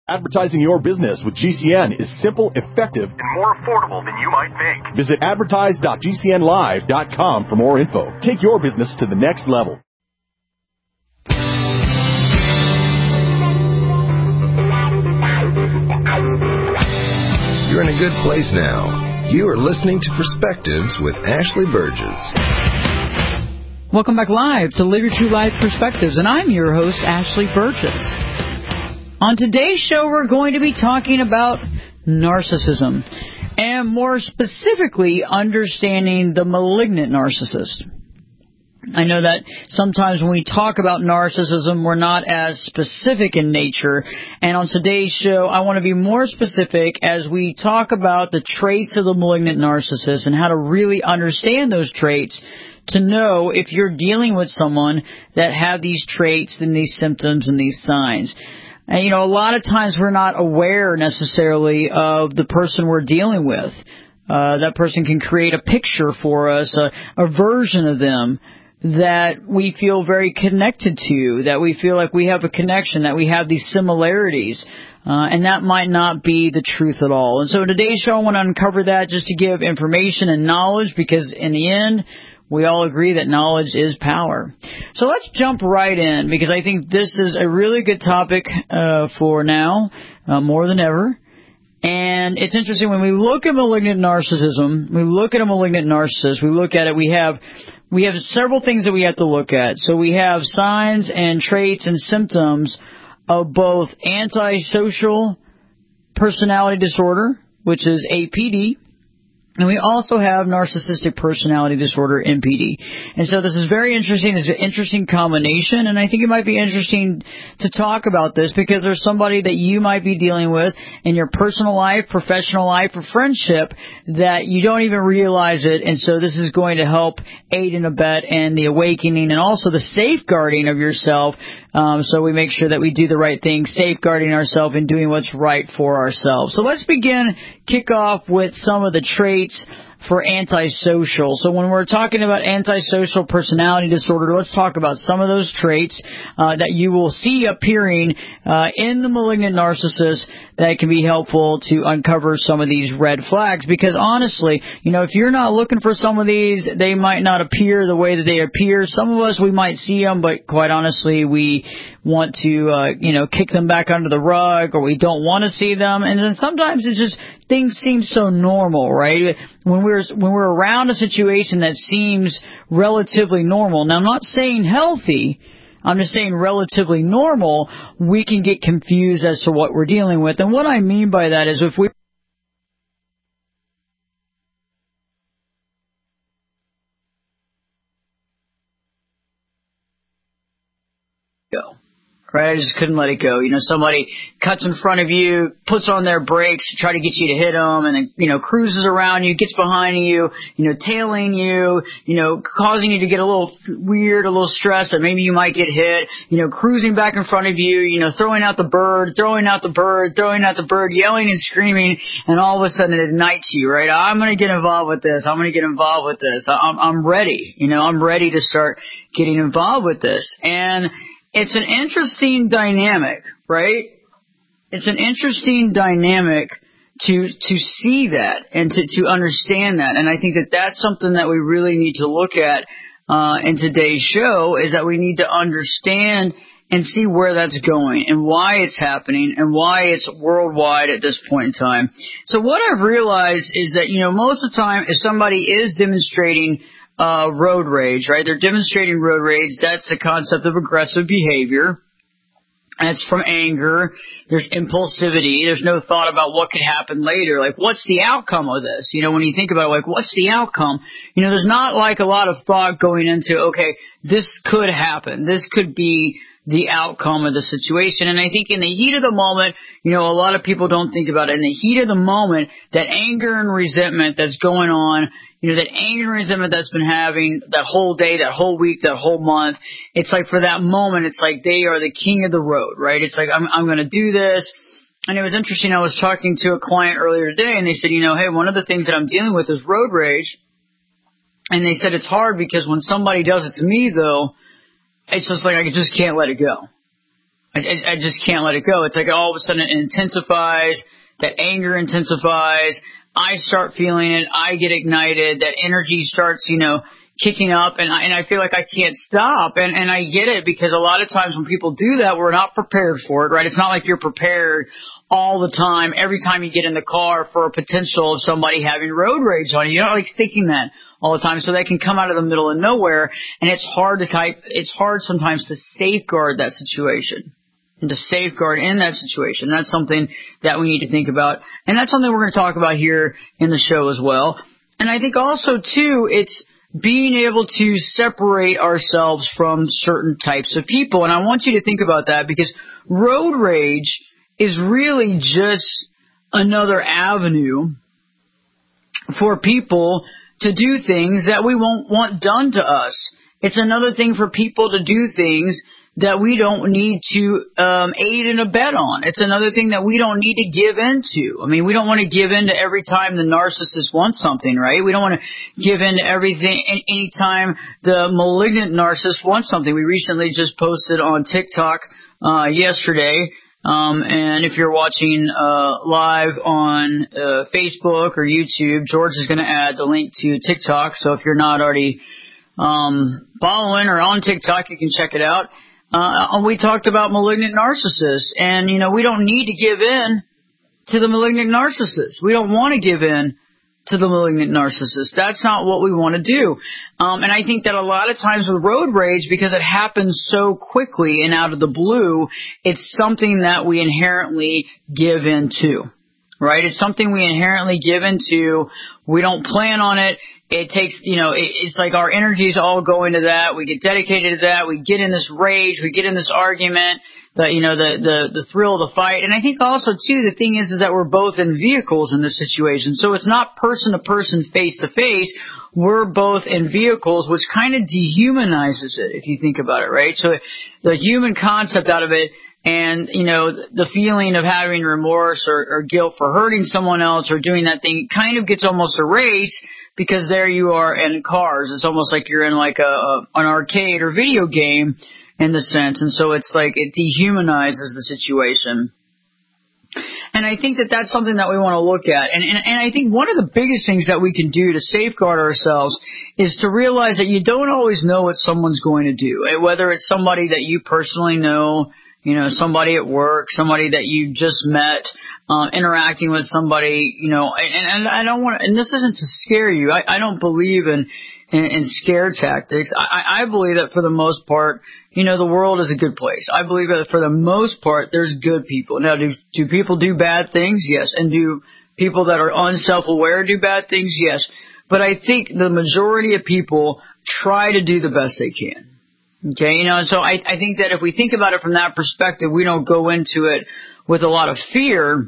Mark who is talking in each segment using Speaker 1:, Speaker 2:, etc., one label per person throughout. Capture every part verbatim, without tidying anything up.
Speaker 1: Advertising your business with G C N is simple, effective, and more affordable than you might think. Visit advertise dot g c n live dot com for more info. Take your business to the next level.
Speaker 2: You're in a good place now. You are listening to Perspectives with Ashley Burgess.
Speaker 3: Welcome back live to Live Your True Life Perspectives, and I'm your host, Ashley Burgess. On today's show, we're going to be talking about narcissism, and more specifically, understanding the malignant narcissist. I know that sometimes when we talk about narcissism, we're not as specific in nature, and on today's show, I want to be more specific as we talk about the traits of the malignant narcissist and how to really understand those traits to know if you're dealing with someone that have these traits and these symptoms and these signs. And, you know, a lot of times we're not aware necessarily of the person we're dealing with. Uh, that person can create a picture for us, a, a version of them that we feel very connected to, that we feel like we have a connection, that we have these similarities. Uh, and that might not be the truth at all. And so in today's show, I want to uncover that just to give information and knowledge, because in the end, we all agree that knowledge is power. So let's jump right in, because I think this is a really good topic uh, for now, uh, more than ever. And it's interesting, when we look at malignant narcissism, we look at a malignant narcissist, we look at it, we have we have several things that we have to look at. So we have signs and traits and symptoms of both antisocial personality disorder, which is A P D, and we also have narcissistic personality disorder, N P D. And so this is very interesting. It's an interesting combination, and I think it might be interesting to talk about this because there's somebody that you might be dealing with in your personal life, professional life, or friendship that you don't even realize it. And so this is going to help aid and abet in the awakening and also the safeguarding of yourself. Um, so we make sure that we do the right thing, safeguarding ourselves and doing what's right for ourselves. So let's begin, kick off with some of the traits for antisocial. So when we're talking about antisocial personality disorder, let's talk about some of those traits uh, that you will see appearing uh, in the malignant narcissist that can be helpful to uncover some of these red flags. Because honestly, you know, if you're not looking for some of these, they might not appear the way that they appear. Some of us, we might see them, but quite honestly, we want to, uh, you know, kick them back under the rug, or we don't want to see them. And then sometimes it's just, things seem so normal, right? When we're, when we're around a situation that seems relatively normal. Now, I'm not saying healthy, I'm just saying relatively normal, we can get confused as to what we're dealing with. And what I mean by that is if we go. Right, I just couldn't let it go. You know, somebody cuts in front of you, puts on their brakes to try to get you to hit them, and then, you know, cruises around you, gets behind you, you know, tailing you, you know, causing you to get a little weird, a little stressed that maybe you might get hit, you know, cruising back in front of you, you know, throwing out the bird, throwing out the bird, throwing out the bird, yelling and screaming, and all of a sudden it ignites you, right? I'm going to get involved with this. I'm going to get involved with this. I'm, I'm ready. You know, I'm ready to start getting involved with this. And it's an interesting dynamic, right? It's an interesting dynamic to to see that and to, to understand that. And I think that that's something that we really need to look at uh, in today's show, is that we need to understand and see where that's going and why it's happening and why it's worldwide at this point in time. So what I've realized is that, you know, most of the time if somebody is demonstrating Uh, road rage, right? They're demonstrating road rage. That's the concept of aggressive behavior. That's from anger. There's impulsivity. There's no thought about what could happen later. Like, what's the outcome of this? You know, when you think about it, like, what's the outcome? You know, there's not like a lot of thought going into, okay, this could happen. This could be the outcome of the situation. And I think in the heat of the moment, you know, a lot of people don't think about it. In the heat of the moment, that anger and resentment that's going on, you know, that anger and resentment that's been having that whole day, that whole week, that whole month, it's like for that moment, it's like they are the king of the road, right? It's like, I'm, I'm going to do this. And it was interesting. I was talking to a client earlier today, and they said, you know, hey, one of the things that I'm dealing with is road rage. And they said it's hard because when somebody does it to me, though, it's just like I just can't let it go. I, I, I just can't let it go. It's like all of a sudden it intensifies, that anger intensifies, I start feeling it, I get ignited, that energy starts, you know, kicking up, and I, and I feel like I can't stop, and, and I get it, because a lot of times when people do that, we're not prepared for it, right? It's not like you're prepared all the time, every time you get in the car, for a potential of somebody having road rage on you. You're not like thinking that all the time, so they can come out of the middle of nowhere, and it's hard to type, it's hard sometimes to safeguard that situation. And to safeguard in that situation. That's something that we need to think about. And that's something we're going to talk about here in the show as well. And I think also, too, it's being able to separate ourselves from certain types of people. And I want you to think about that, because road rage is really just another avenue for people to do things that we won't want done to us. It's another thing for people to do things that we don't need to um, aid and abet on. It's another thing that we don't need to give into. I mean, we don't want to give in to every time the narcissist wants something, right? We don't want to give in to everything any time the malignant narcissist wants something. We recently just posted on TikTok uh, yesterday, um, and if you're watching uh, live on uh, Facebook or YouTube, George is going to add the link to TikTok. So if you're not already um, following or on TikTok, you can check it out. Uh, we talked about malignant narcissists, and, you know, we don't need to give in to the malignant narcissist. We don't want to give in to the malignant narcissist. That's not what we want to do. Um, and I think that a lot of times with road rage, because it happens so quickly and out of the blue, it's something that we inherently give into. Right? It's something we inherently give into. We don't plan on it. It takes, you know, it, it's like our energies all go into that. We get dedicated to that. We get in this rage. We get in this argument. The, you know, the, the, the thrill of the fight. And I think also, too, the thing is, is that we're both in vehicles in this situation. So it's not person to person, face to face. We're both in vehicles, which kind of dehumanizes it, if you think about it, right? So the human concept out of it, and, you know, the feeling of having remorse or, or guilt for hurting someone else or doing that thing kind of gets almost erased, because there you are in cars. It's almost like you're in like a, a an arcade or video game in the sense. And so it's like it dehumanizes the situation. And I think that that's something that we want to look at. And, and, and I think one of the biggest things that we can do to safeguard ourselves is to realize that you don't always know what someone's going to do, whether it's somebody that you personally know, you know, somebody at work, somebody that you just met, um, interacting with somebody, you know, and, and I don't want to, and this isn't to scare you. I, I don't believe in, in, in scare tactics. I, I believe that for the most part, you know, the world is a good place. I believe that for the most part, there's good people. Now, do, do people do bad things? Yes. And do people that are unself-aware do bad things? Yes. But I think the majority of people try to do the best they can. Okay, you know, so I, I think that if we think about it from that perspective, we don't go into it with a lot of fear.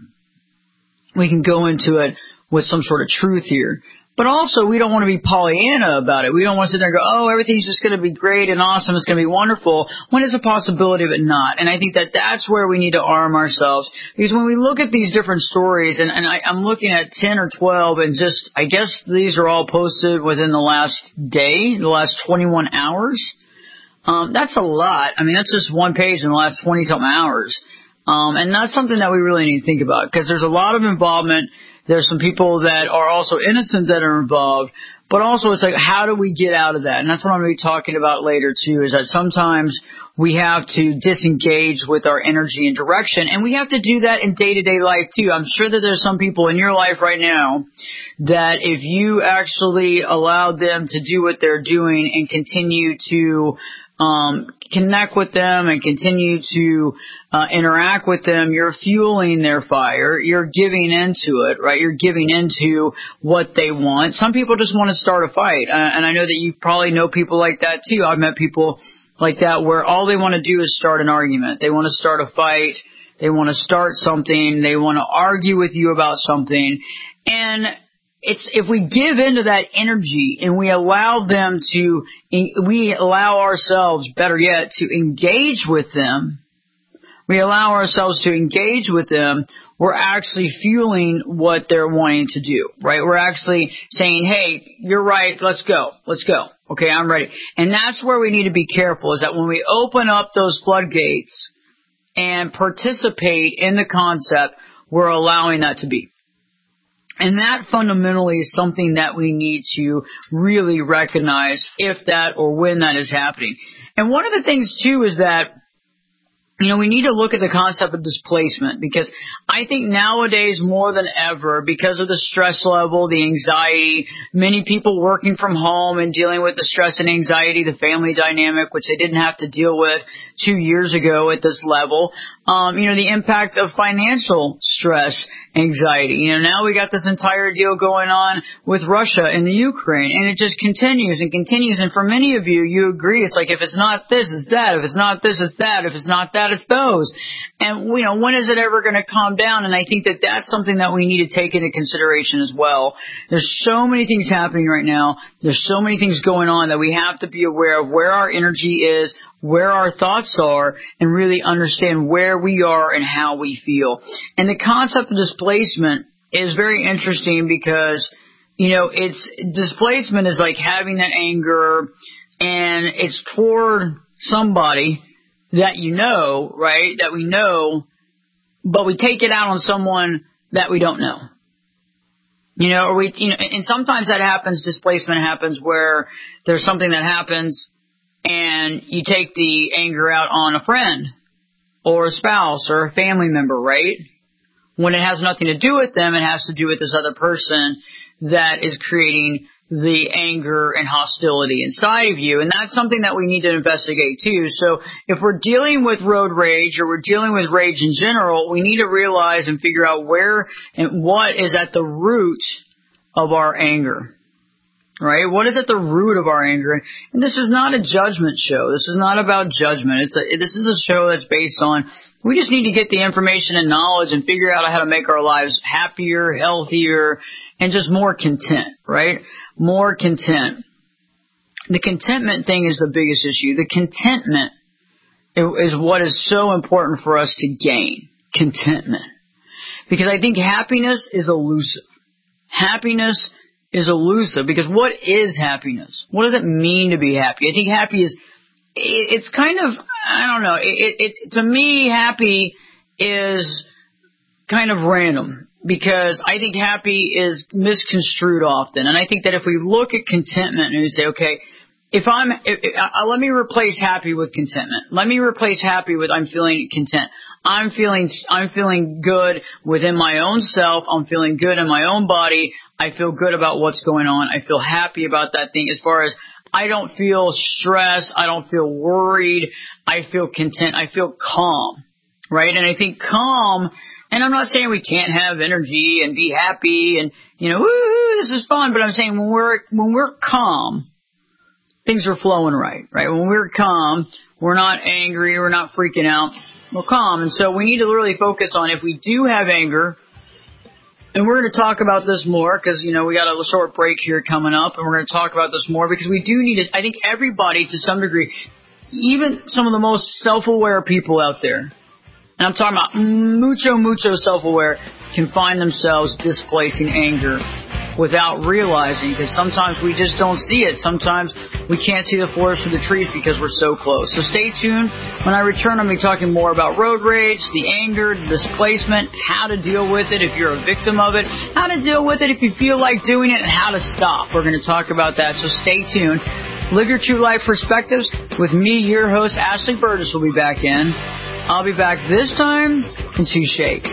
Speaker 3: We can go into it with some sort of truth here. But also, we don't want to be Pollyanna about it. We don't want to sit there and go, oh, everything's just going to be great and awesome, it's going to be wonderful, when there's a possibility of it not. And I think that that's where we need to arm ourselves. Because when we look at these different stories, and, and I, I'm looking at ten or twelve, and just, I guess these are all posted within the last day, the last twenty-one hours. Um, that's a lot. I mean, that's just one page in the last twenty-something hours. Um, and that's something that we really need to think about, because there's a lot of involvement. There's some people that are also innocent that are involved. But also, it's like, how do we get out of that? And that's what I'm going to be talking about later, too, is that sometimes we have to disengage with our energy and direction. And we have to do that in day-to-day life, too. I'm sure that there's some people in your life right now that if you actually allowed them to do what they're doing and continue to um connect with them and continue to uh, interact with them, you're fueling their fire. You're giving into it, right? You're giving into what they want. Some people just want to start a fight. Uh, and I know that you probably know people like that too. I've met people like that where all they want to do is start an argument. They want to start a fight. They want to start something. They want to argue with you about something. And it's, if we give into that energy and we allow them to, we allow ourselves, better yet, to engage with them, we allow ourselves to engage with them, we're actually fueling what they're wanting to do, right? We're actually saying, hey, you're right, let's go, let's go. Okay, I'm ready. And that's where we need to be careful, is that when we open up those floodgates and participate in the concept we're allowing that to be. And that fundamentally is something that we need to really recognize if that or when that is happening. And one of the things, too, is that, you know, we need to look at the concept of displacement, because I think nowadays more than ever, because of the stress level, the anxiety, many people working from home and dealing with the stress and anxiety, the family dynamic, which they didn't have to deal with two years ago at this level, um, you know, the impact of financial stress, anxiety. You know, now we got this entire deal going on with Russia and the Ukraine, and it just continues and continues. And for many of you, you agree, it's like, if it's not this, it's that. If it's not this, it's that. If it's not that, it's those. And, you know, when is it ever going to calm down? And I think that that's something that we need to take into consideration as well. There's so many things happening right now. There's so many things going on that we have to be aware of where our energy is, where our thoughts are, and really understand where we are and how we feel. And the concept of displacement is very interesting because, you know, it's displacement is like having that anger, and it's toward somebody that you know, right, that we know, but we take it out on someone that we don't know. You know, or we, you know, and sometimes that happens, displacement happens where there's something that happens and you take the anger out on a friend or a spouse or a family member, right? When it has nothing to do with them, it has to do with this other person that is creating the anger and hostility inside of you. And that's something that we need to investigate too. So if we're dealing with road rage, or we're dealing with rage in general, we need to realize and figure out where and what is at the root of our anger. Right? What is at the root of our anger? And this is not a judgment show. This is not about judgment. It's a, this is a show that's based on, we just need to get the information and knowledge and figure out how to make our lives happier, healthier, and just more content, right? More content. The contentment thing is the biggest issue. The contentment is what is so important for us to gain. Contentment. Because I think happiness is elusive. Happiness is elusive, because what is happiness? What does it mean to be happy? I think happy is, it, it's kind of, I don't know, it, it, to me, happy is kind of random, because I think happy is misconstrued often. And I think that if we look at contentment and we say, okay, if I'm, if, uh, let me replace happy with contentment. Let me replace happy with I'm feeling content. I'm feeling, I'm feeling good within my own self. I'm feeling good in my own body. I feel good about what's going on. I feel happy about that thing. As far as I don't feel stressed, I don't feel worried. I feel content. I feel calm, right? And I think calm, and I'm not saying we can't have energy and be happy and, you know, woo, this is fun, but I'm saying when we're, when we're calm, things are flowing right, right? When we're calm, we're not angry, we're not freaking out, we're calm. And so we need to really focus on, if we do have anger, and we're going to talk about this more because, you know, we got a short break here coming up, and we're going to talk about this more because we do need to, I think everybody to some degree, even some of the most self-aware people out there, and I'm talking about mucho, mucho self-aware, can find themselves displacing anger without realizing, because sometimes we just don't see it. Sometimes we can't see the forest for the trees because we're so close. So stay tuned. When I return, I'm going to be talking more about road rage, the anger, the displacement, how to deal with it if you're a victim of it, how to deal with it if you feel like doing it, and how to stop. We're going to talk about that, so stay tuned. Live Your True Life Perspectives with me, your host, Ashley Burgess, will be back in. I'll be back this time in two shakes.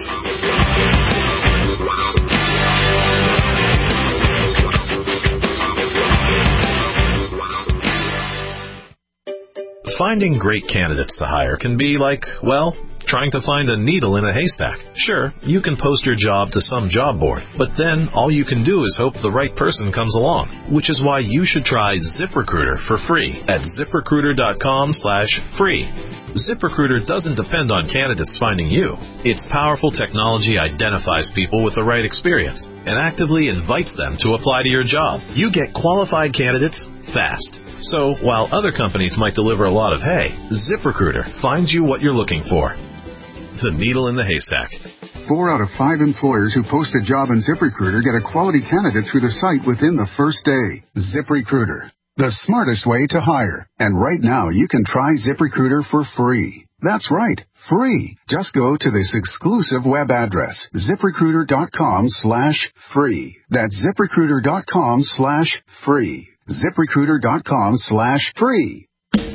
Speaker 4: Finding great candidates to hire can be like, well, trying to find a needle in a haystack. Sure, you can post your job to some job board, but then all you can do is hope the right person comes along, which is why you should try ZipRecruiter for free at ZipRecruiter.com slash free. ZipRecruiter doesn't depend on candidates finding you. Its powerful technology identifies people with the right experience and actively invites them to apply to your job. You get qualified candidates fast. So while other companies might deliver a lot of hay, ZipRecruiter finds you what you're looking for. The needle in the haystack.
Speaker 5: Four out of five employers who post a job on ZipRecruiter get a quality candidate through the site within the first day. ZipRecruiter, the smartest way to hire. And right now, you can try ZipRecruiter for free. That's right, free. Just go to this exclusive web address, ZipRecruiter.com slash free. That's ZipRecruiter.com slash free. ZipRecruiter.com slash free.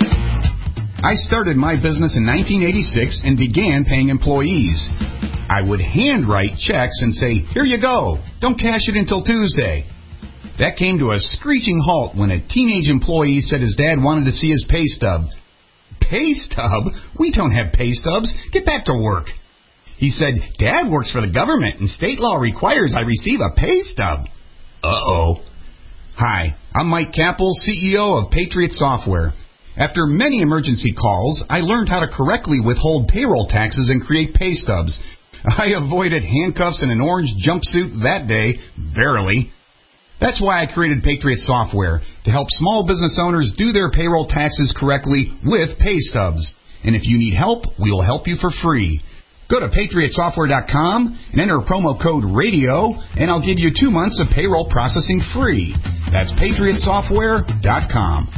Speaker 6: I started my business in nineteen eighty-six and began paying employees. I would handwrite checks and say, here you go, don't cash it until Tuesday. That came to a screeching halt when a teenage employee said his dad wanted to see his pay stub. Pay stub? We don't have pay stubs. Get back to work. He said, Dad works for the government and state law requires I receive a pay stub. Uh-oh. Hi, I'm Mike Capel, C E O of Patriot Software. After many emergency calls, I learned how to correctly withhold payroll taxes and create pay stubs. I avoided handcuffs and an orange jumpsuit that day, barely. That's why I created Patriot Software, to help small business owners do their payroll taxes correctly with pay stubs. And if you need help, we will help you for free. Go to Patriot Software dot com and enter promo code RADIO, and I'll give you two months of payroll processing free. That's Patriot Software dot com.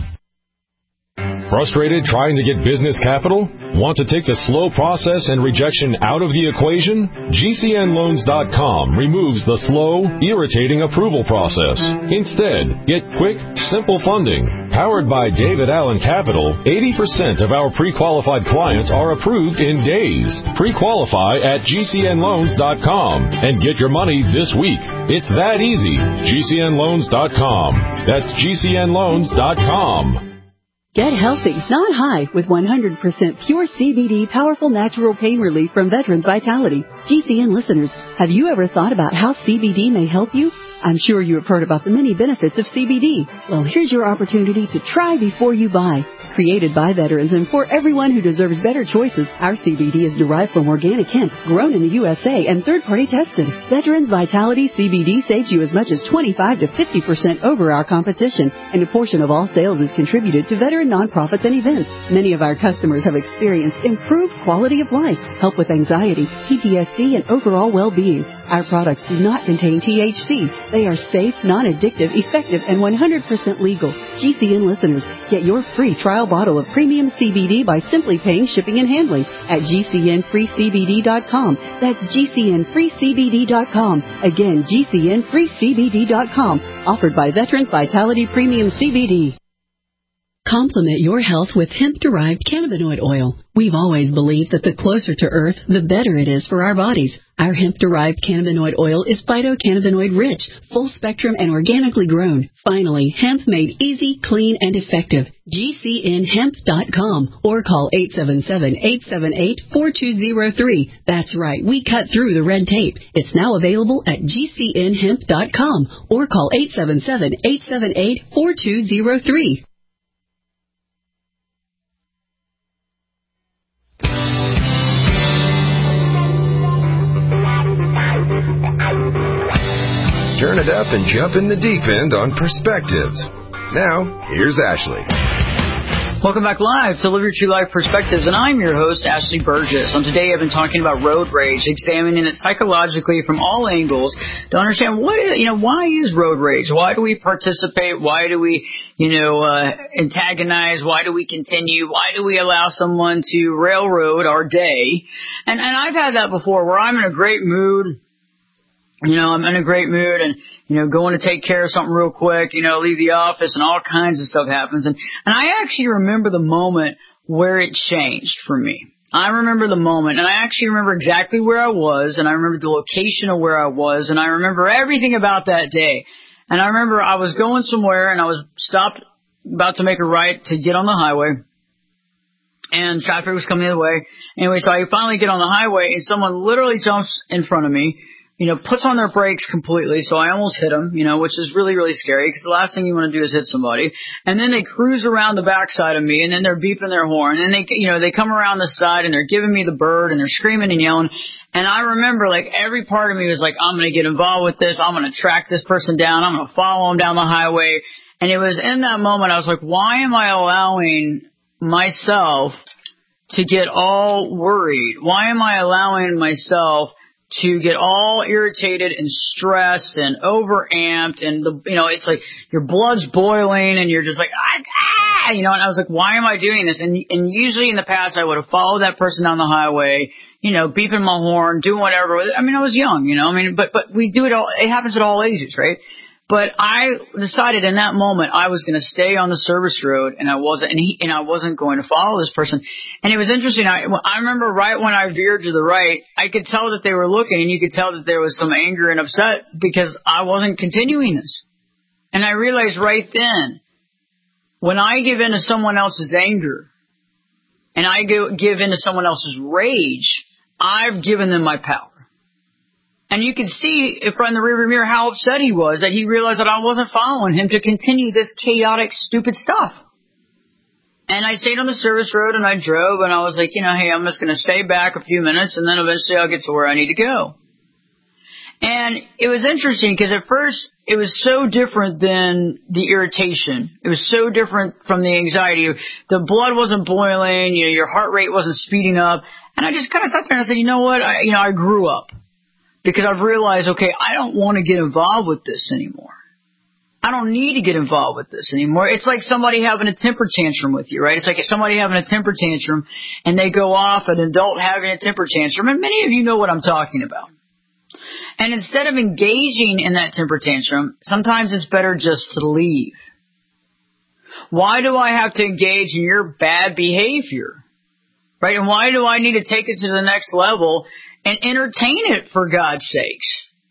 Speaker 7: Frustrated trying to get business capital? Want to take the slow process and rejection out of the equation? G C N Loans dot com removes the slow, irritating approval process. Instead, get quick, simple funding. Powered by David Allen Capital, eighty percent of our pre-qualified clients are approved in days. Pre-qualify at G C N Loans dot com and get your money this week. It's that easy. G C N Loans dot com. That's G C N Loans dot com.
Speaker 8: Get healthy, not high, with one hundred percent pure C B D powerful natural pain relief from Veterans Vitality. G C N listeners, have you ever thought about how C B D may help you? I'm sure you have heard about the many benefits of C B D. Well, here's your opportunity to try before you buy. Created by veterans and for everyone who deserves better choices, our C B D is derived from organic hemp, grown in the U S A, and third-party tested. Veterans Vitality C B D saves you as much as twenty-five to fifty percent over our competition, and a portion of all sales is contributed to veteran nonprofits and events. Many of our customers have experienced improved quality of life, help with anxiety, P T S D, and overall well-being. Our products do not contain T H C. They are safe, non-addictive, effective, and one hundred percent legal. G C N listeners, get your free trial bottle of premium C B D by simply paying shipping and handling at G C N free C B D dot com. That's G C N free C B D dot com. Again, G C N free C B D dot com. Offered by Veterans Vitality Premium C B D. Complement your health with hemp-derived cannabinoid oil. We've always believed that the closer to Earth, the better it is for our bodies. Our hemp-derived cannabinoid oil is phytocannabinoid rich, full-spectrum, and organically grown. Finally, hemp made easy, clean, and effective. G C N hemp dot com or call eight seven seven, eight seven eight, four two zero three. That's right, we cut through the red tape. It's now available at G C N hemp dot com or call eight seven seven, eight seven eight, four two zero three.
Speaker 2: Turn it up and jump in the deep end on Perspectives. Now, here's Ashley.
Speaker 3: Welcome back live to Live Your True Life Perspectives, and I'm your host, Ashley Burgess. And today I've been talking about road rage, examining it psychologically from all angles to understand what is, you know, why is road rage? Why do we participate? Why do we, you know, uh, antagonize? Why do we continue? Why do we allow someone to railroad our day? And, and I've had that before where I'm in a great mood. You know, I'm in a great mood and, you know, going to take care of something real quick, you know, leave the office and all kinds of stuff happens. And, and I actually remember the moment where it changed for me. I remember the moment, and I actually remember exactly where I was, and I remember the location of where I was, and I remember everything about that day. And I remember I was going somewhere and I was stopped about to make a right to get on the highway. And traffic was coming the other way. Anyway, so I finally get on the highway and someone literally jumps in front of me. You know, puts on their brakes completely, so I almost hit them, you know, which is really, really scary, because the last thing you want to do is hit somebody. And then they cruise around the backside of me, and then they're beeping their horn, and they, you know, they come around the side, and they're giving me the bird, and they're screaming and yelling. And I remember, like, every part of me was like, I'm going to get involved with this, I'm going to track this person down, I'm going to follow them down the highway. And it was in that moment I was like, why am I allowing myself to get all worried? Why am I allowing myself to get all irritated and stressed and overamped, and the, you know, it's like your blood's boiling and you're just like, ah, ah, ah, you know, and I was like, why am I doing this? And and usually in the past, I would have followed that person down the highway, you know, beeping my horn, doing whatever. I mean, I was young, you know, I mean, but, but we do it all, it happens at all ages, right? But I decided in that moment I was going to stay on the service road, and I wasn't, and, he, and I wasn't going to follow this person. And it was interesting. I, I remember right when I veered to the right, I could tell that they were looking, and you could tell that there was some anger and upset because I wasn't continuing this. And I realized right then, when I give in to someone else's anger, and I go, give in to someone else's rage, I've given them my power. And you could see from the rearview mirror how upset he was that he realized that I wasn't following him to continue this chaotic, stupid stuff. And I stayed on the service road and I drove and I was like, you know, hey, I'm just going to stay back a few minutes and then eventually I'll get to where I need to go. And it was interesting because at first it was so different than the irritation. It was so different from the anxiety. The blood wasn't boiling, you know, your heart rate wasn't speeding up. And I just kind of sat there and I said, you know what, I, you know, I grew up. Because I've realized, okay, I don't want to get involved with this anymore. I don't need to get involved with this anymore. It's like somebody having a temper tantrum with you, right? It's like somebody having a temper tantrum and they go off, an adult having a temper tantrum. And many of you know what I'm talking about. And instead of engaging in that temper tantrum, sometimes it's better just to leave. Why do I have to engage in your bad behavior? Right? And why do I need to take it to the next level and entertain it, for God's sakes?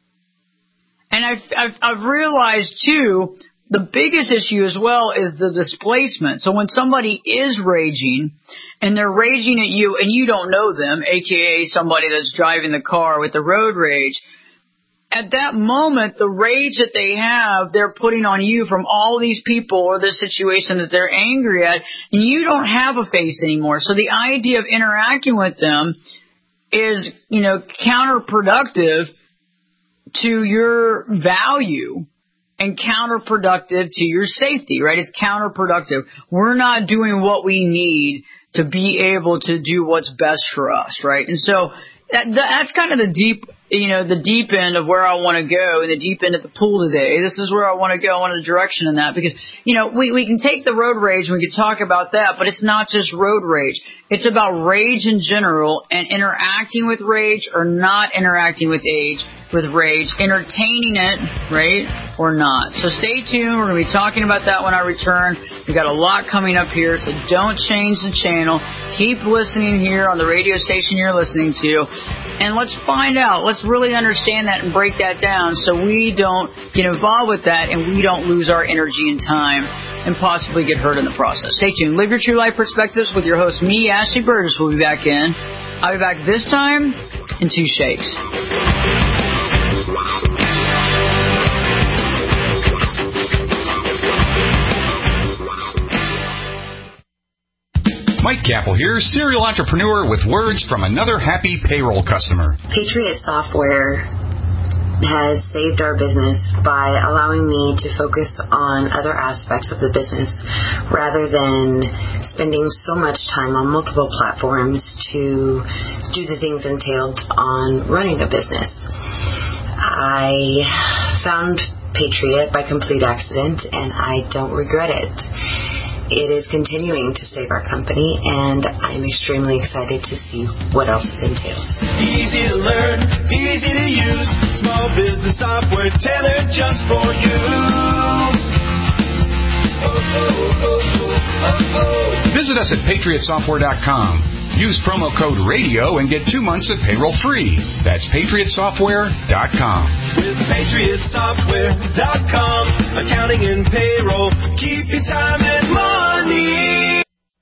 Speaker 3: And I've, I've, I've realized, too, the biggest issue as well is the displacement. So when somebody is raging, and they're raging at you, and you don't know them, a k a somebody that's driving the car with the road rage, at that moment, the rage that they have, they're putting on you from all these people or the situation that they're angry at, and you don't have a face anymore. So the idea of interacting with them is, you know, counterproductive to your value and counterproductive to your safety, right? It's counterproductive. We're not doing what we need to be able to do what's best for us, right? And so that, that's kind of the deep, you know, the deep end of where I want to go, and the deep end of the pool today. This is where I want to go. I want a direction in that because, you know, we, we can take the road rage and we can talk about that, but it's not just road rage. It's about rage in general and interacting with rage or not interacting with age, with rage, entertaining it, right, or not. So stay tuned. We're going to be talking about that when I return. We've got a lot coming up here, so don't change the channel. Keep listening here on the radio station you're listening to, and let's find out. Let's really understand that and break that down so we don't get involved with that and we don't lose our energy and time and possibly get hurt in the process. Stay tuned. Live Your True Life Perspectives with your host, me, Ashley Burgess, will be back in. I'll be back this time in two shakes.
Speaker 6: Mike Capel here, serial entrepreneur with words from another happy payroll customer.
Speaker 9: Patriot Software has saved our business by allowing me to focus on other aspects of the business rather than spending so much time on multiple platforms to do the things entailed on running a business. I found Patriot by complete accident, and I don't regret it. It is continuing to save our company, and I'm extremely excited to see what else it entails.
Speaker 10: Easy to learn, easy to use, small business software tailored just for you. Oh, oh, oh, oh, oh.
Speaker 6: Visit us at patriot software dot com. Use promo code RADIO and get two months of payroll free. That's patriot software dot com.
Speaker 10: With patriot software dot com, accounting and payroll, keep your time and money.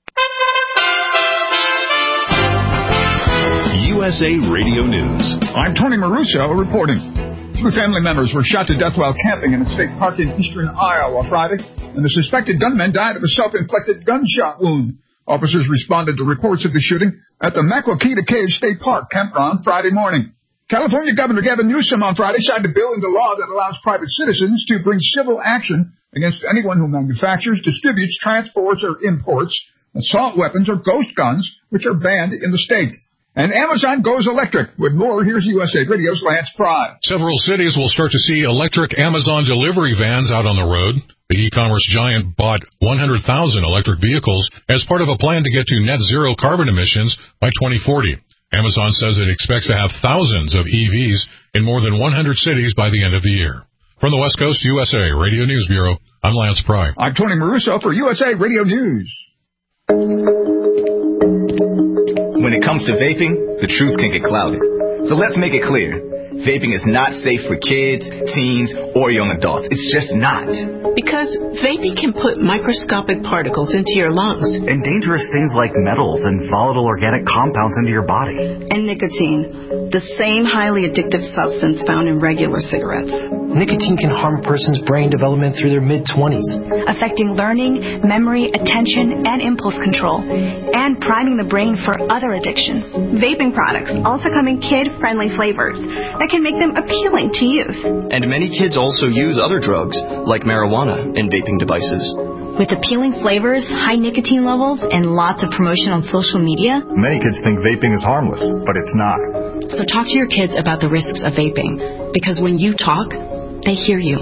Speaker 1: U S A Radio News.
Speaker 11: I'm Tony Maruso reporting. Two family members were shot to death while camping in a state park in eastern Iowa Friday, and the suspected gunman died of a self-inflicted gunshot wound. Officers responded to reports of the shooting at the Maquoketa Cave State Park campground Friday morning. California Governor Gavin Newsom on Friday signed a bill into law that allows private citizens to bring civil action against anyone who manufactures, distributes, transports, or imports assault weapons or ghost guns, which are banned in the state. And Amazon goes electric. With more, here's U S A Radio's Lance Pry.
Speaker 12: Several cities will start to see electric Amazon delivery vans out on the road. The e-commerce giant bought one hundred thousand electric vehicles as part of a plan to get to net zero carbon emissions by twenty forty. Amazon says it expects to have thousands of E Vs in more than one hundred cities by the end of the year. From the West Coast U S A Radio News Bureau, I'm Lance Pry.
Speaker 11: I'm Tony Maruso for U S A Radio News.
Speaker 13: When it comes to vaping, the truth can get clouded. So let's make it clear. Vaping is not safe for kids, teens, or young adults. It's just not.
Speaker 14: Because vaping can put microscopic particles into your lungs.
Speaker 15: And dangerous things like metals and volatile organic compounds into your body.
Speaker 16: And nicotine, the same highly addictive substance found in regular cigarettes.
Speaker 17: Nicotine can harm a person's brain development through their mid-twenties.
Speaker 18: Affecting learning, memory, attention, and impulse control. And priming the brain for other addictions.
Speaker 19: Vaping products also come in kid-friendly flavors that can make them appealing to youth.
Speaker 20: And many kids also use other drugs, like marijuana, in vaping devices.
Speaker 18: With appealing flavors, high nicotine levels, and lots of promotion on social media,
Speaker 15: many kids think vaping is harmless, but it's not.
Speaker 16: So talk to your kids about the risks of vaping, because when you talk, they hear you.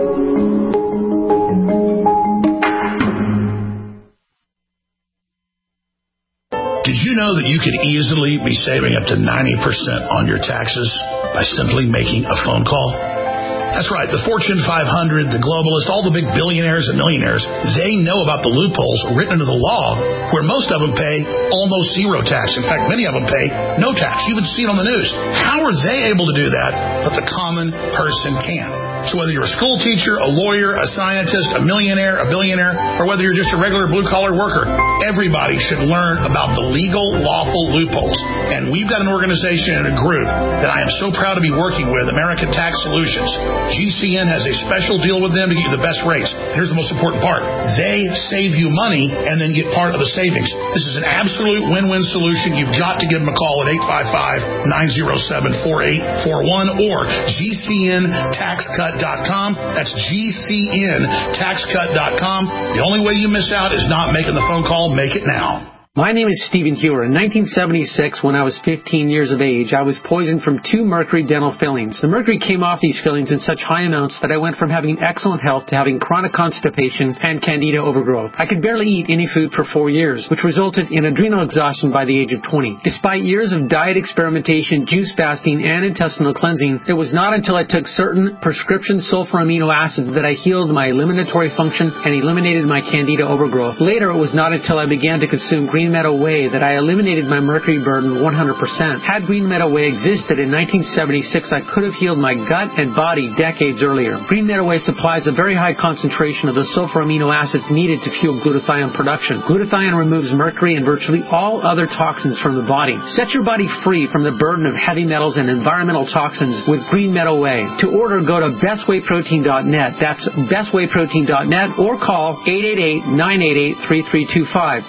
Speaker 21: Did you know that you could easily be saving up to ninety percent on your taxes by simply making a phone call? That's right. The Fortune five hundred, the globalists, all the big billionaires and millionaires, they know about the loopholes written into the law where most of them pay almost zero tax. In fact, many of them pay no tax. You even see it on the news. How are they able to do that, but the common person can't? So whether you're a school teacher, a lawyer, a scientist, a millionaire, a billionaire, or whether you're just a regular blue-collar worker, everybody should learn about the legal, lawful loopholes. And we've got an organization and a group that I am so proud to be working with, American Tax Solutions. G C N has a special deal with them to get you the best rates. Here's the most important part. They save you money and then get part of the savings. This is an absolute win-win solution. You've got to give them a call at eight five five, nine oh seven, four eight four one or G C N tax cut dot com. That's G C N tax cut dot com. The only way you miss out is not making the phone call. Make it now.
Speaker 17: My name is Stephen Hewer. In nineteen seventy-six, when I was fifteen years of age, I was poisoned from two mercury dental fillings. The mercury came off these fillings in such high amounts that I went from having excellent health to having chronic constipation and candida overgrowth. I could barely eat any food for four years, which resulted in adrenal exhaustion by the age of twenty. Despite years of diet experimentation, juice fasting, and intestinal cleansing, it was not until I took certain prescription sulfur amino acids that I healed my eliminatory function and eliminated my candida overgrowth. Later, it was not until I began to consume green Green Meadow Whey that I eliminated my mercury burden one hundred percent. Had Green Meadow Whey existed in nineteen seventy-six, I could have healed my gut and body decades earlier. Green Meadow Whey supplies a very high concentration of the sulfur amino acids needed to fuel glutathione production. Glutathione removes mercury and virtually all other toxins from the body. Set your body free from the burden of heavy metals and environmental toxins with Green Meadow Whey. To order, go to best whey protein dot net. That's best whey protein dot net or call eight eight eight, nine eight eight, three three two five.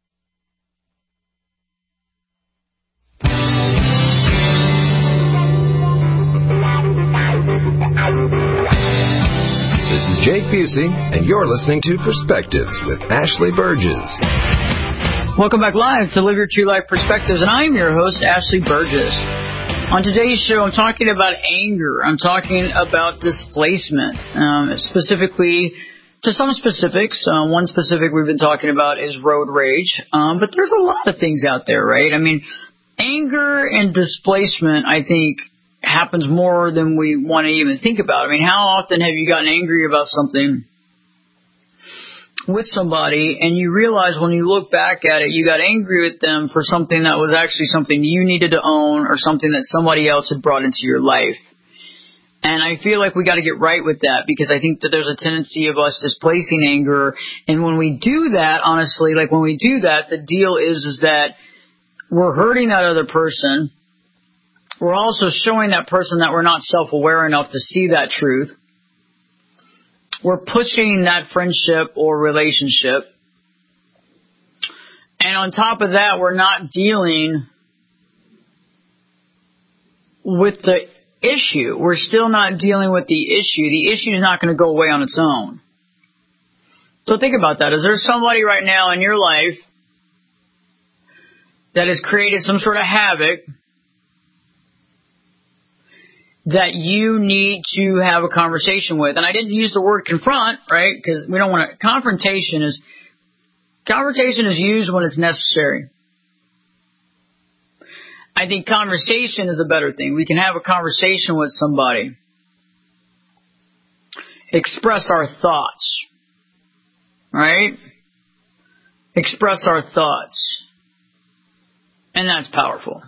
Speaker 2: This is Jake Busey, and you're listening to Perspectives with Ashley Burgess.
Speaker 3: Welcome back live to Live Your True Life Perspectives, and I'm your host, Ashley Burgess. On today's show, I'm talking about anger. I'm talking about displacement, um, specifically to some specifics. Uh, one specific we've been talking about is road rage, um, but there's a lot of things out there, right? I mean, anger and displacement, I think, happens more than we want to even think about. I mean, how often have you gotten angry about something with somebody and you realize when you look back at it, you got angry with them for something that was actually something you needed to own or something that somebody else had brought into your life? And I feel like we got to get right with that, because I think that there's a tendency of us displacing anger. And when we do that, honestly, like when we do that, the deal is, is that we're hurting that other person. We're also showing that person that we're not self-aware enough to see that truth. We're pushing that friendship or relationship. And on top of that, we're not dealing with the issue. We're still not dealing with the issue. The issue is not going to go away on its own. So think about that. Is there somebody right now in your life that has created some sort of havoc that you need to have a conversation with. And I didn't use the word confront, right? Because we don't want to. Confrontation is confrontation is used when it's necessary. I think conversation is a better thing. We can have a conversation with somebody. Express our thoughts. Right? Express our thoughts. And that's powerful.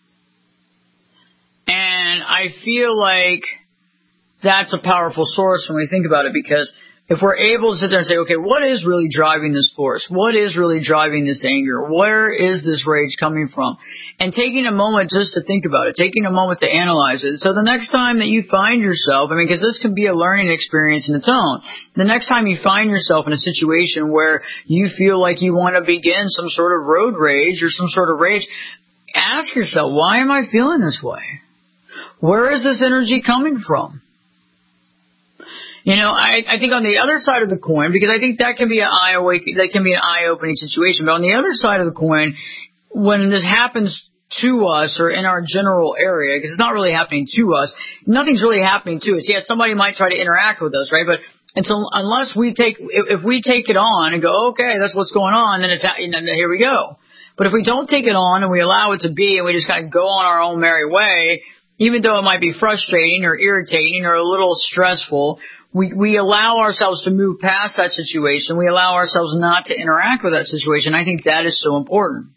Speaker 3: And I feel like that's a powerful source when we think about it, because if we're able to sit there and say, okay, what is really driving this force? What is really driving this anger? Where is this rage coming from? And taking a moment just to think about it, taking a moment to analyze it. So the next time that you find yourself, I mean, because this can be a learning experience in its own. The next time you find yourself in a situation where you feel like you want to begin some sort of road rage or some sort of rage, ask yourself, why am I feeling this way? Where is this energy coming from? You know, I, I think on the other side of the coin, because I think that can be an eye awakening, that can be an eye opening situation. But on the other side of the coin, when this happens to us or in our general area, because it's not really happening to us, nothing's really happening to us. Yeah, somebody might try to interact with us, right? But and so unless we take, if, if we take it on and go, okay, that's what's going on, then it's you know, here we go. But if we don't take it on and we allow it to be and we just kind of go on our own merry way, even though it might be frustrating or irritating or a little stressful, we, we allow ourselves to move past that situation. We allow ourselves not to interact with that situation. I think that is so important.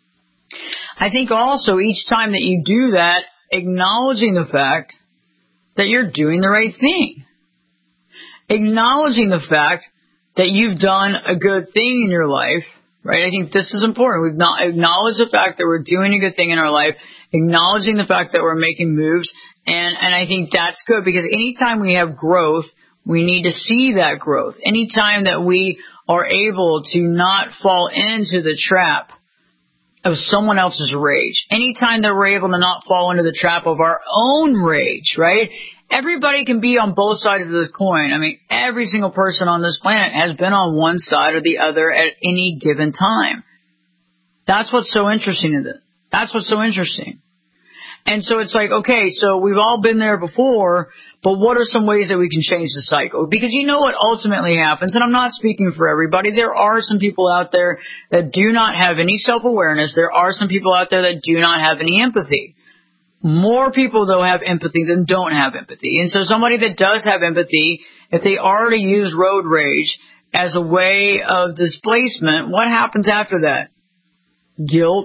Speaker 3: I think also each time that you do that, acknowledging the fact that you're doing the right thing. Acknowledging the fact that you've done a good thing in your life, right? I think this is important. We've not acknowledged the fact that we're doing a good thing in our life, acknowledging the fact that we're making moves, and, and I think that's good, because anytime we have growth, we need to see that growth. Anytime that we are able to not fall into the trap of someone else's rage, anytime that we're able to not fall into the trap of our own rage, right? Everybody can be on both sides of this coin. I mean, every single person on this planet has been on one side or the other at any given time. That's what's so interesting in it. That's what's so interesting. And so it's like, okay, so we've all been there before, but what are some ways that we can change the cycle? Because you know what ultimately happens, and I'm not speaking for everybody. There are some people out there that do not have any self-awareness. There are some people out there that do not have any empathy. More people, though, have empathy than don't have empathy. And so somebody that does have empathy, if they already use road rage as a way of displacement, what happens after that? Guilt,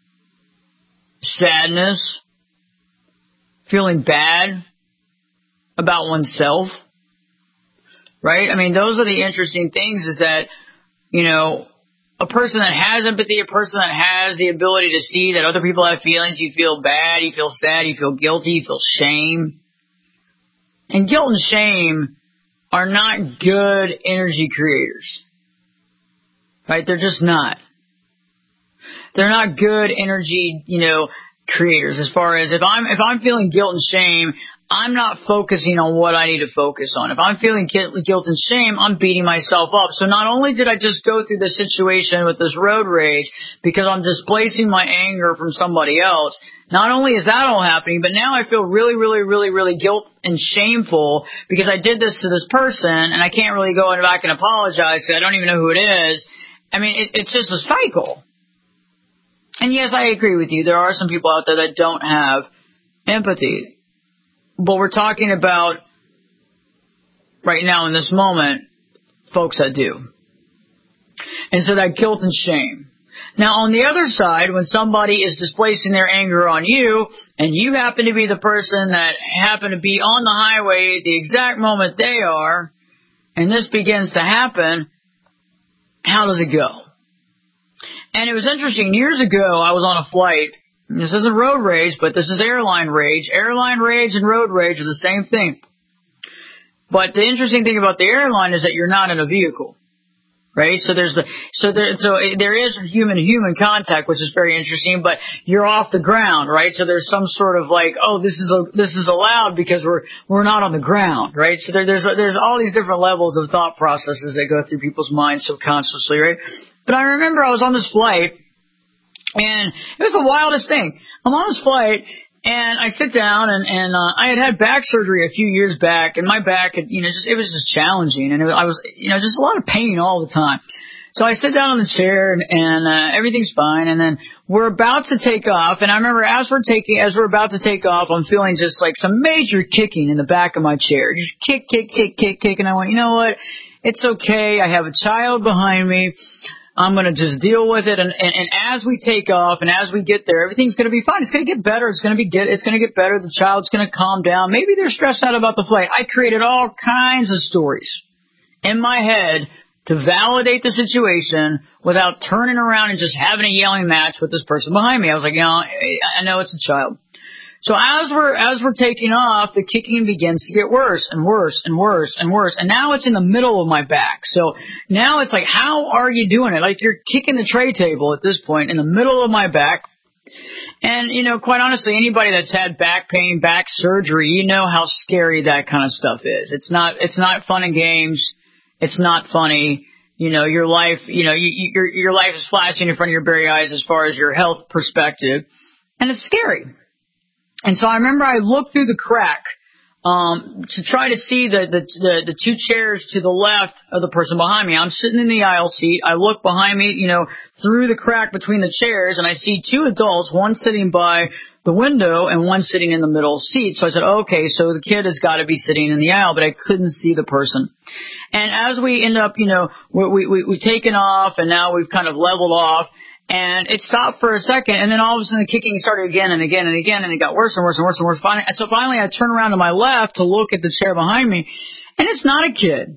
Speaker 3: sadness, feeling bad about oneself, right? I mean, those are the interesting things, is that, you know, a person that has empathy, a person that has the ability to see that other people have feelings, you feel bad, you feel sad, you feel guilty, you feel shame. And guilt and shame are not good energy creators, right? They're just not. They're not good energy, you know, creators. As far as if I'm if I'm feeling guilt and shame, I'm not focusing on what I need to focus on. If I'm feeling guilt and shame, I'm beating myself up. So not only did I just go through this situation with this road rage because I'm displacing my anger from somebody else, not only is that all happening, but now I feel really, really, really, really guilt and shameful because I did this to this person, and I can't really go back and apologize because I don't even know who it is. I mean, it, it's just a cycle. And yes, I agree with you. There are some people out there that don't have empathy. But we're talking about, right now in this moment, folks that do. And so that guilt and shame. Now, on the other side, when somebody is displacing their anger on you, and you happen to be the person that happened to be on the highway at the exact moment they are, and this begins to happen, how does it go? And it was interesting. Years ago, I was on a flight. This isn't road rage, but this is airline rage. Airline rage and road rage are the same thing. But the interesting thing about the airline is that you're not in a vehicle, right? So there's the so there so there is human to human contact, which is very interesting. But you're off the ground, right? So there's some sort of like, oh, this is a, this is allowed because we're we're not on the ground, right? So there, there's there's all these different levels of thought processes that go through people's minds subconsciously, right? But I remember I was on this flight. And it was the wildest thing. I'm on this flight, and I sit down, and, and uh, I had had back surgery a few years back, and my back, had, you know, just it was just challenging, and it, I was, you know, just a lot of pain all the time. So I sit down on the chair, and, and uh, everything's fine, and then we're about to take off, and I remember as we're taking, as we're about to take off, I'm feeling just like some major kicking in the back of my chair, just kick, kick, kick, kick, kick, and I went, you know what? It's okay. I have a child behind me. I'm going to just deal with it. And, and, and as we take off and as we get there, everything's going to be fine. It's going to get better. It's going to be get, it's going to get better. The child's going to calm down. Maybe they're stressed out about the flight. I created all kinds of stories in my head to validate the situation without turning around and just having a yelling match with this person behind me. I was like, you know, I know it's a child. So as we're, as we're taking off, the kicking begins to get worse and worse and worse and worse. And now it's in the middle of my back. So now it's like, how are you doing it? Like you're kicking the tray table at this point in the middle of my back. And, you know, quite honestly, anybody that's had back pain, back surgery, you know how scary that kind of stuff is. It's not, it's not fun and games. It's not funny. You know, your life, you know, you, your, your life is flashing in front of your very eyes as far as your health perspective. And it's scary. And so I remember I looked through the crack um to try to see the, the the the two chairs to the left of the person behind me. I'm sitting in the aisle seat. I look behind me, you know, through the crack between the chairs, and I see two adults, one sitting by the window and one sitting in the middle seat. So I said, okay, so the kid has got to be sitting in the aisle, but I couldn't see the person. And as we end up, you know, we, we, we've taken off, and now we've kind of leveled off. And it stopped for a second, and then all of a sudden the kicking started again and again and again, and it got worse and worse and worse and worse. Finally, so finally I turn around to my left to look at the chair behind me, and it's not a kid.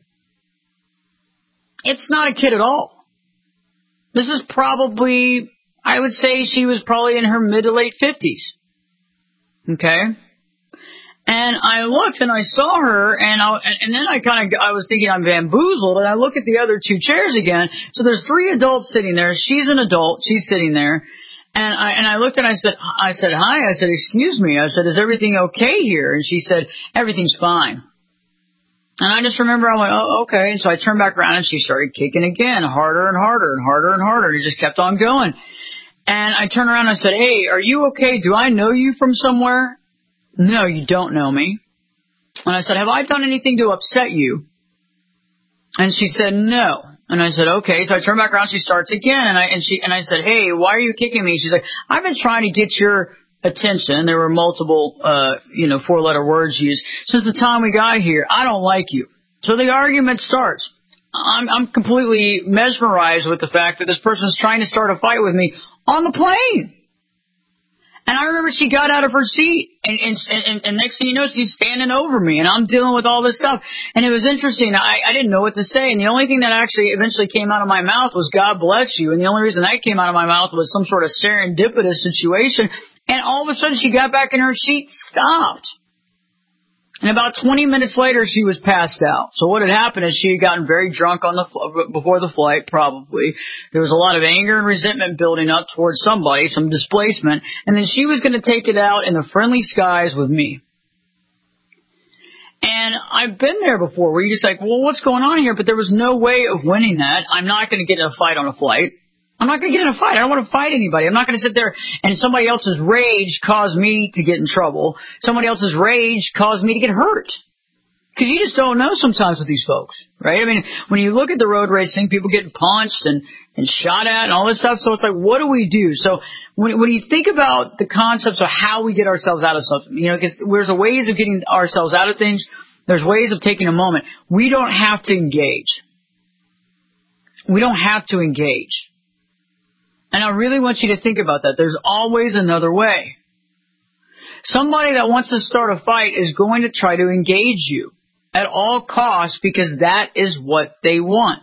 Speaker 3: It's not a kid at all. This is probably, I would say she was probably in her mid to late fifties. Okay? And I looked and I saw her, and I, and then I kind of, I was thinking I'm bamboozled, and I look at the other two chairs again. So there's three adults sitting there. She's an adult. She's sitting there. And I, and I looked and I said, I said, hi. I said, excuse me. I said, is everything okay here? And she said, everything's fine. And I just remember I went, oh, okay. And so I turned back around and she started kicking again, harder and harder and harder and harder. And it just kept on going. And I turned around and I said, hey, are you okay? Do I know you from somewhere? No, you don't know me. And I said, have I done anything to upset you? And she said, no. And I said, okay. So I turned back around. She starts again. And I, and she, and I said, hey, why are you kicking me? She's like, I've been trying to get your attention. There were multiple, uh, you know, four letter words used since the time we got here. I don't like you. So the argument starts. I'm, I'm completely mesmerized with the fact that this person is trying to start a fight with me on the plane. And I remember she got out of her seat, and, and, and, and next thing you know, she's standing over me, and I'm dealing with all this stuff. And it was interesting. I, I didn't know what to say, and the only thing that actually eventually came out of my mouth was, God bless you. And the only reason that came out of my mouth was some sort of serendipitous situation. And all of a sudden, she got back in her seat, stopped. And about twenty minutes later, she was passed out. So what had happened is she had gotten very drunk on the before the flight, probably. There was a lot of anger and resentment building up towards somebody, some displacement. And then she was going to take it out in the friendly skies with me. And I've been there before where you're just like, well, what's going on here? But there was no way of winning that. I'm not going to get in a fight on a flight. I'm not going to get in a fight. I don't want to fight anybody. I'm not going to sit there and somebody else's rage cause me to get in trouble. Somebody else's rage cause me to get hurt. Because you just don't know sometimes with these folks, right? I mean, when you look at the road racing, people getting punched and, and shot at and all this stuff. So it's like, what do we do? So when, when you think about the concepts of how we get ourselves out of something, you know, because there's a ways of getting ourselves out of things. There's ways of taking a moment. We don't have to engage. We don't have to engage. And I really want you to think about that. There's always another way. Somebody that wants to start a fight is going to try to engage you at all costs because that is what they want.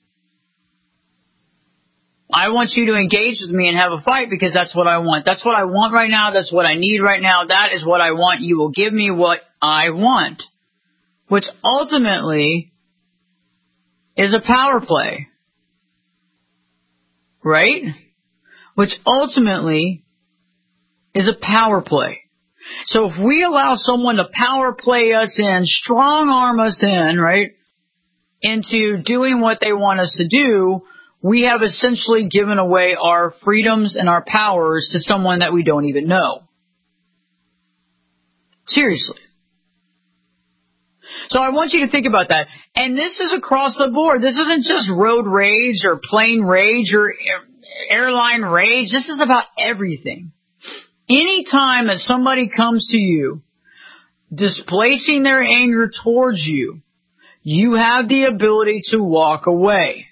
Speaker 3: I want you to engage with me and have a fight because that's what I want. That's what I want right now. That's what I need right now. That is what I want. You will give me what I want, which ultimately is a power play, right? Which ultimately is a power play. So if we allow someone to power play us in, strong arm us in, right, into doing what they want us to do, we have essentially given away our freedoms and our powers to someone that we don't even know. Seriously. So I want you to think about that. And this is across the board. This isn't just road rage or plane rage or airline rage. This is about everything. Anytime that somebody comes to you displacing their anger towards you, you have the ability to walk away.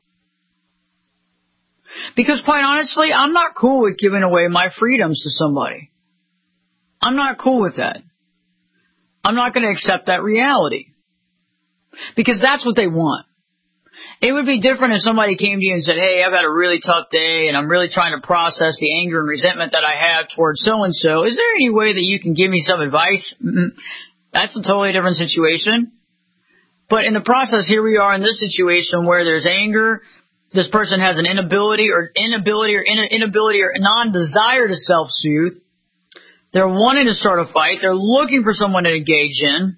Speaker 3: Because quite honestly, I'm not cool with giving away my freedoms to somebody. I'm not cool with that. I'm not going to accept that reality. Because that's what they want. It would be different if somebody came to you and said, hey, I've had a really tough day and I'm really trying to process the anger and resentment that I have towards so-and-so. Is there any way that you can give me some advice? Mm-mm. That's a totally different situation. But in the process, here we are in this situation where there's anger. This person has an inability or inability or inability or non-desire to self-soothe. They're wanting to start a fight. They're looking for someone to engage in.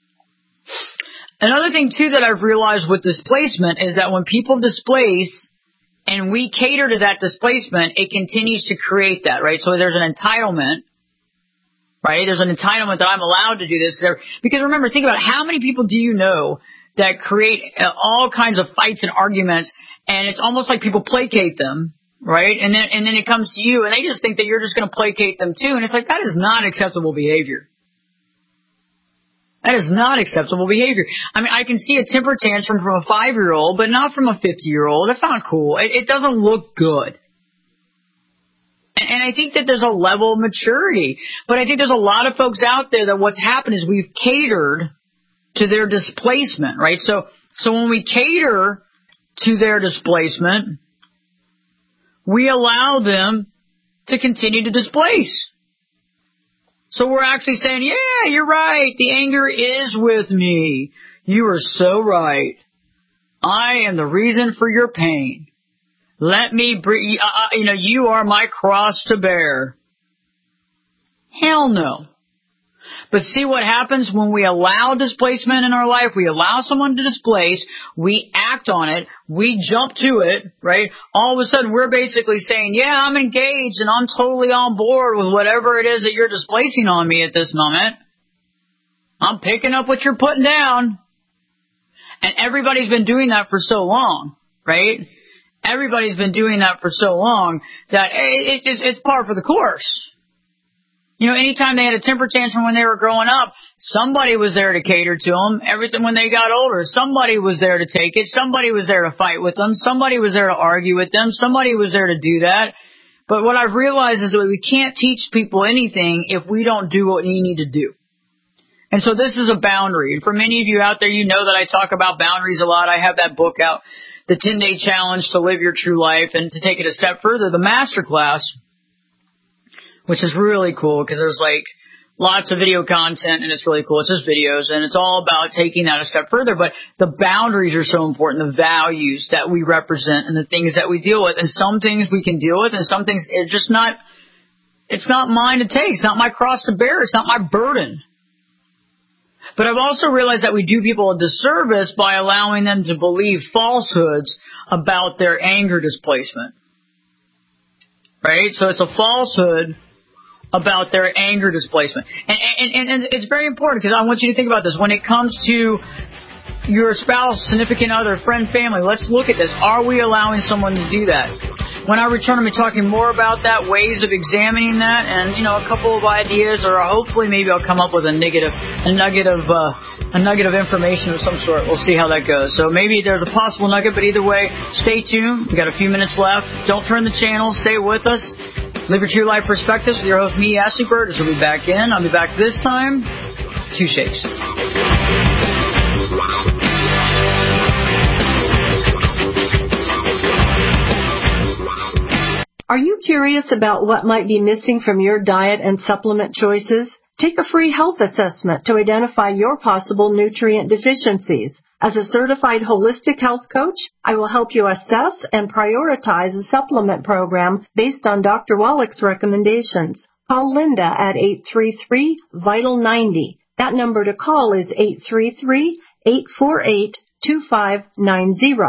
Speaker 3: Another thing, too, that I've realized with displacement is that when people displace and we cater to that displacement, it continues to create that, right? So there's an entitlement, right? There's an entitlement that I'm allowed to do this. Because remember, think about how many people do you know that create all kinds of fights and arguments, and it's almost like people placate them, right? And then, and then it comes to you, and they just think that you're just going to placate them, too. And it's like, that is not acceptable behavior. That is not acceptable behavior. I mean, I can see a temper tantrum from a five-year-old, but not from a fifty-year-old. That's not cool. It, it doesn't look good. And, and I think that there's a level of maturity. But I think there's a lot of folks out there that what's happened is we've catered to their displacement, right? So, so when we cater to their displacement, we allow them to continue to displace. So we're actually saying, yeah, you're right. The anger is with me. You are so right. I am the reason for your pain. Let me bring, uh, you know, you are my cross to bear. Hell no. But see what happens when we allow displacement in our life. We allow someone to displace. We act on it. We jump to it, right? All of a sudden, we're basically saying, yeah, I'm engaged and I'm totally on board with whatever it is that you're displacing on me at this moment. I'm picking up what you're putting down. And everybody's been doing that for so long, right? Everybody's been doing that for so long that it, it's, it's par for the course. You know, anytime they had a temper tantrum when they were growing up, somebody was there to cater to them. Everything when they got older, somebody was there to take it. Somebody was there to fight with them. Somebody was there to argue with them. Somebody was there to do that. But what I've realized is that we can't teach people anything if we don't do what we need to do. And so this is a boundary. And for many of you out there, you know that I talk about boundaries a lot. I have that book out, The ten-Day Challenge to Live Your True Life. And to take it a step further, the Masterclass, which is really cool because there's like lots of video content and it's really cool. It's just videos and it's all about taking that a step further. But the boundaries are so important, the values that we represent and the things that we deal with. And some things we can deal with and some things it's just not, it's not mine to take. It's not my cross to bear. It's not my burden. But I've also realized that we do people a disservice by allowing them to believe falsehoods about their anger displacement. Right? So it's a falsehood about their anger displacement. And, and, and it's very important because I want you to think about this. When it comes to your spouse, significant other, friend, family, let's look at this. Are we allowing someone to do that? When I return, I'm talking more about that, ways of examining that, and, you know, a couple of ideas, or hopefully maybe I'll come up with a negative, a nugget of, uh, a nugget of information of some sort. We'll see how that goes. So maybe there's a possible nugget, but either way, stay tuned. We've got a few minutes left. Don't turn the channel. Stay with us. Live Your True Life Perspectives with your host, me, Ashley Burgess. We'll be back in. I'll be back this time. Two shakes.
Speaker 4: Are you curious about what might be missing from your diet and supplement choices? Take a free health assessment to identify your possible nutrient deficiencies. As a certified holistic health coach, I will help you assess and prioritize a supplement program based on Doctor Wallach's recommendations. Call Linda at eight three three, vital ninety. That number to call is eight three three, eight four eight, two five nine zero.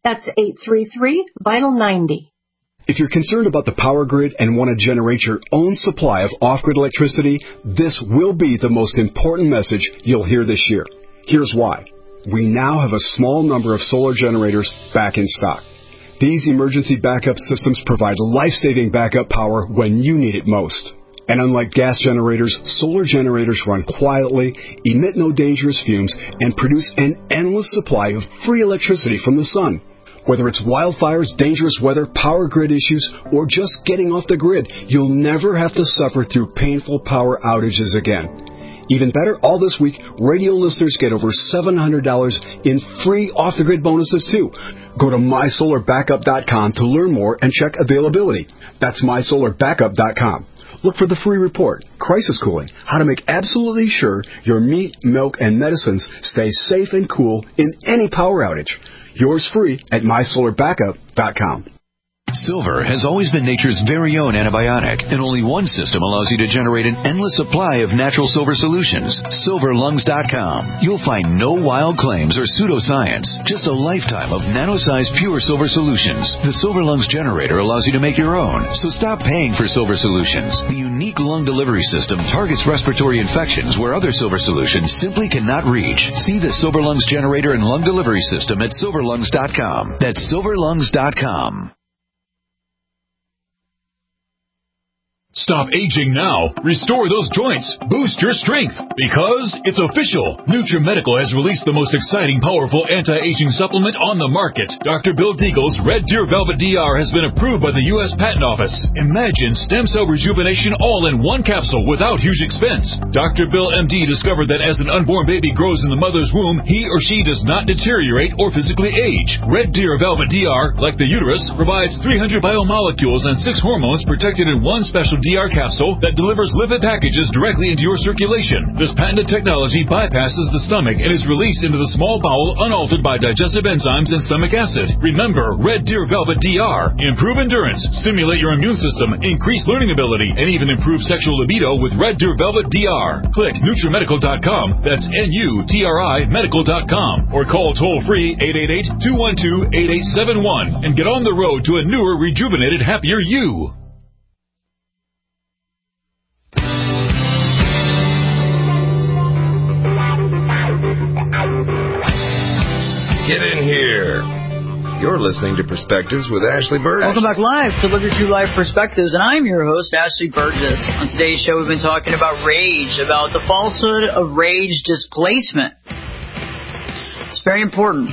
Speaker 4: That's eight three three, VITAL ninety.
Speaker 5: If you're concerned about the power grid and want to generate your own supply of off-grid electricity, this will be the most important message you'll hear this year. Here's why. We now have a small number of solar generators back in stock. These emergency backup systems provide life-saving backup power when you need it most. And unlike gas generators, solar generators run quietly, emit no dangerous fumes, and produce an endless supply of free electricity from the sun. Whether it's wildfires, dangerous weather, power grid issues, or just getting off the grid, you'll never have to suffer through painful power outages again. Even better, all this week, radio listeners get over seven hundred dollars in free off-the-grid bonuses, too. Go to my solar backup dot com to learn more and check availability. That's my solar backup dot com. Look for the free report, Crisis Cooling, how to make absolutely sure your meat, milk, and medicines stay safe and cool in any power outage. Yours free at my solar backup dot com.
Speaker 22: Silver has always been nature's very own antibiotic, and only one system allows you to generate an endless supply of natural silver solutions. silver lungs dot com. You'll find no wild claims or pseudoscience, just a lifetime of nano-sized pure silver solutions. The Silver Lungs generator allows you to make your own, so stop paying for silver solutions. The unique lung delivery system targets respiratory infections where other silver solutions simply cannot reach. See the Silver Lungs generator and lung delivery system at silver lungs dot com. That's silver lungs dot com.
Speaker 1: Stop aging now. Restore those joints. Boost your strength. Because it's official. NutriMedical has released the most exciting, powerful anti-aging supplement on the market. Doctor Bill Deagle's Red Deer Velvet D R has been approved by the U S Patent Office. Imagine stem cell rejuvenation all in one capsule without huge expense. Doctor Bill M D discovered that as an unborn baby grows in the mother's womb, he or she does not deteriorate or physically age. Red Deer Velvet D R, like the uterus, provides three hundred biomolecules and six hormones protected in one special D R capsule that delivers lipid packages directly into your circulation. This patented technology bypasses the stomach and is released into the small bowel unaltered by digestive enzymes and stomach acid. Remember, Red Deer Velvet D R. Improve endurance, stimulate your immune system, increase learning ability, and even improve sexual libido with Red Deer Velvet D R. Click NutriMedical dot com, that's N U T R I medical dot com, or call toll-free eight eight eight, two one two, eight eight seven one and get on the road to a newer, rejuvenated, happier you.
Speaker 2: Get in here. You're listening to Perspectives with Ashley Burgess.
Speaker 3: Welcome back live to Live Your True Life Perspectives, and I'm your host, Ashley Burgess. On today's show, we've been talking about rage, about the falsehood of rage displacement. It's very important.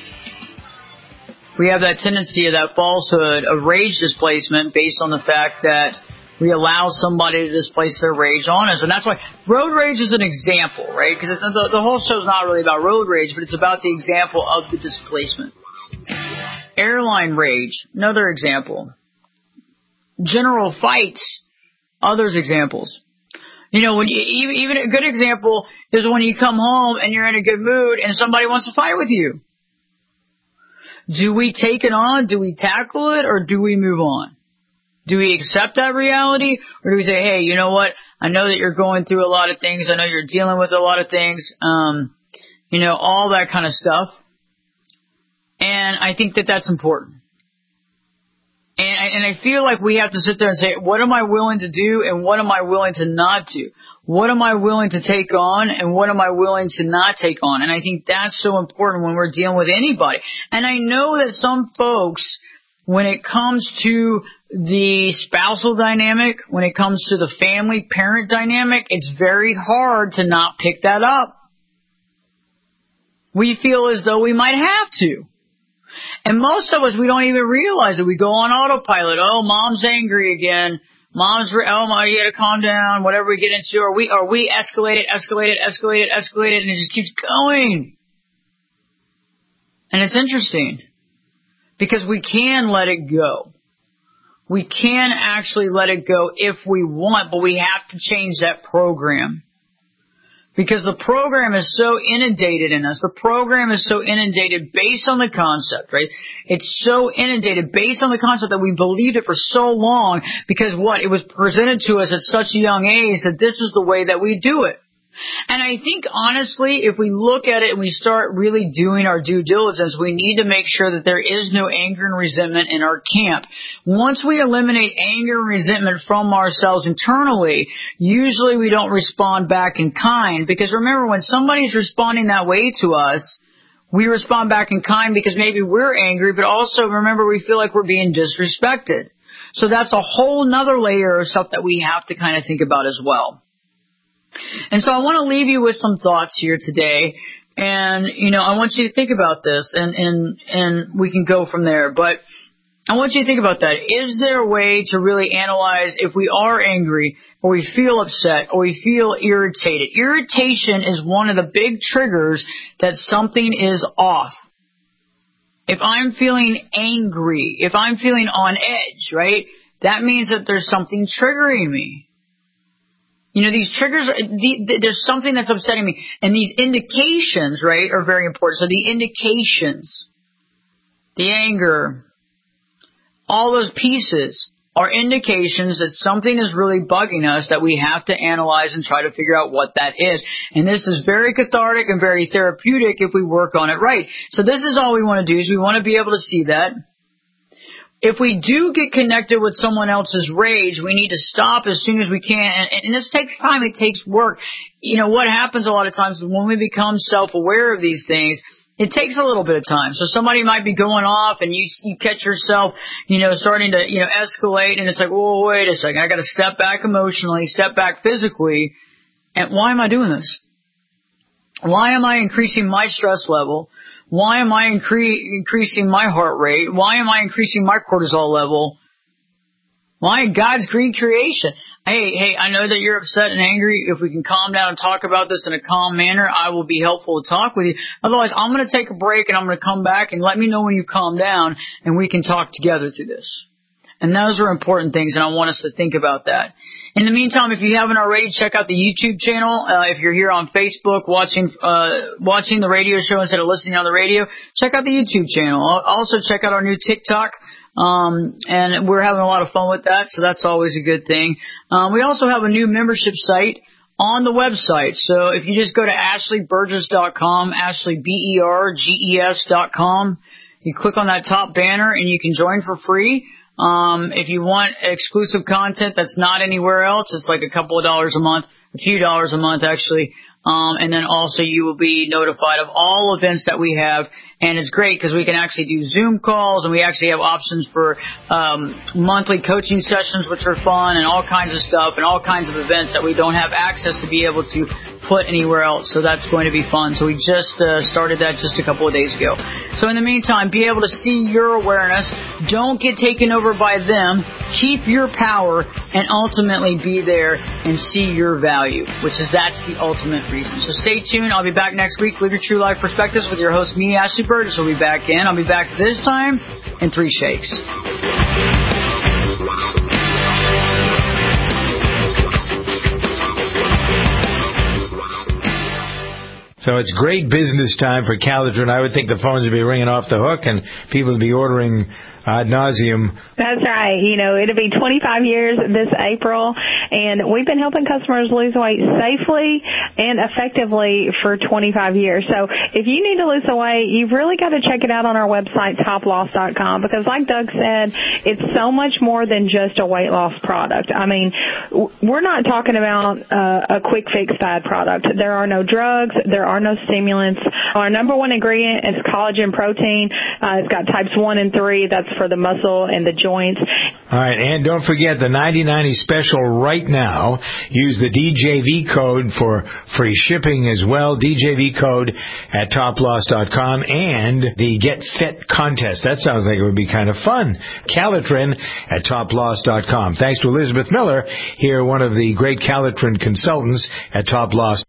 Speaker 3: We have that tendency of that falsehood of rage displacement based on the fact that we allow somebody to displace their rage on us. And that's why road rage is an example, right? Because the, the whole show is not really about road rage, but it's about the example of the displacement. Airline rage, another example. General fights, others examples. You know, when you, even, even a good example is when you come home and you're in a good mood and somebody wants to fight with you. Do we take it on? Do we tackle it? Or do we move on? Do we accept that reality, or do we say, hey, you know what, I know that you're going through a lot of things, I know you're dealing with a lot of things, um, you know, all that kind of stuff. And I think that that's important. And I, and I feel like we have to sit there and say, what am I willing to do, and what am I willing to not do? What am I willing to take on, and what am I willing to not take on? And I think that's so important when we're dealing with anybody. And I know that some folks, when it comes to the spousal dynamic, when it comes to the family-parent dynamic, it's very hard to not pick that up. We feel as though we might have to. And most of us, we don't even realize it. We go on autopilot. Oh, mom's angry again. Mom's, re- oh, my, you gotta calm down. Whatever we get into, or we, or we escalate it, escalate it, escalate it, escalate it, and it just keeps going. And it's interesting because we can let it go. We can actually let it go if we want, but we have to change that program. Because the program is so inundated in us. The program is so inundated based on the concept, right? It's so inundated based on the concept that we believed it for so long because what? It was presented to us at such a young age that this is the way that we do it. And I think, honestly, if we look at it and we start really doing our due diligence, we need to make sure that there is no anger and resentment in our camp. Once we eliminate anger and resentment from ourselves internally, usually we don't respond back in kind. Because remember, when somebody's responding that way to us, we respond back in kind because maybe we're angry, but also remember we feel like we're being disrespected. So that's a whole nother layer of stuff that we have to kind of think about as well. And so I want to leave you with some thoughts here today. And, you know, I want you to think about this and, and, and we can go from there. But I want you to think about that. Is there a way to really analyze if we are angry or we feel upset or we feel irritated? Irritation is one of the big triggers that something is off. If I'm feeling angry, if I'm feeling on edge, right, that means that there's something triggering me. You know, these triggers, the, the, there's something that's upsetting me. And these indications, right, are very important. So the indications, the anger, all those pieces are indications that something is really bugging us that we have to analyze and try to figure out what that is. And this is very cathartic and very therapeutic if we work on it right. So this is all we want to do is we want to be able to see that. If we do get connected with someone else's rage, we need to stop as soon as we can. And, and this takes time. It takes work. You know, what happens a lot of times when we become self-aware of these things, it takes a little bit of time. So somebody might be going off and you you catch yourself, you know, starting to, you know, escalate. And it's like, whoa, wait a second. I got to step back emotionally, step back physically. And why am I doing this? Why am I increasing my stress level? Why am I incre- increasing my heart rate? Why am I increasing my cortisol level? Why in God's green creation? Hey, hey, I know that you're upset and angry. If we can calm down and talk about this in a calm manner, I will be helpful to talk with you. Otherwise, I'm going to take a break and I'm going to come back and let me know when you calm down and we can talk together through this. And those are important things, and I want us to think about that. In the meantime, if you haven't already, check out the YouTube channel. Uh, if you're here on Facebook watching uh watching the radio show instead of listening on the radio, check out the YouTube channel. Also, check out our new TikTok. Um, and we're having a lot of fun with that, so that's always a good thing. Um, we also have a new membership site on the website. So if you just go to ashley burgess dot com, Ashley, B E R G E S dot com, you click on that top banner and you can join for free. Um, if you want exclusive content that's not anywhere else, it's like a couple of dollars a month, a few dollars a month actually. Um, and then also you will be notified of all events that we have. And it's great because we can actually do Zoom calls and we actually have options for um, monthly coaching sessions, which are fun, and all kinds of stuff and all kinds of events that we don't have access to be able to put anywhere else. So that's going to be fun. So we just uh, started that just a couple of days ago. So in the meantime, be able to see your awareness. Don't get taken over by them. Keep your power and ultimately be there and see your value, which is that's the ultimate reason. So stay tuned. I'll be back next week. Live Your True Life Perspectives with your host, me, Ashley Burgess, will be back in. I'll be back this time in three shakes.
Speaker 7: So it's great business time for Calitrin. I would think the phones would be ringing off the hook and people would be ordering ad nauseum.
Speaker 8: That's right. You know, it'll be twenty-five years this April, and we've been helping customers lose weight safely and effectively for twenty-five years. So if you need to lose the weight, you've really got to check it out on our website, top loss dot com, because like Doug said, it's so much more than just a weight loss product. I mean, we're not talking about uh, a quick fix fad product. There are no drugs. There are no stimulants. Our number one ingredient is collagen protein. Uh, it's got types one and three. That's for the muscle and the joints.
Speaker 7: All right, and don't forget the ninety ninety special right now. Use the D J V code for free shipping as well. D J V code at top loss dot com, and the Get Fit contest. That sounds like it would be kind of fun. Calitrin at top loss dot com. Thanks to Elizabeth Miller, here one of the great Calitrin consultants at Top Loss.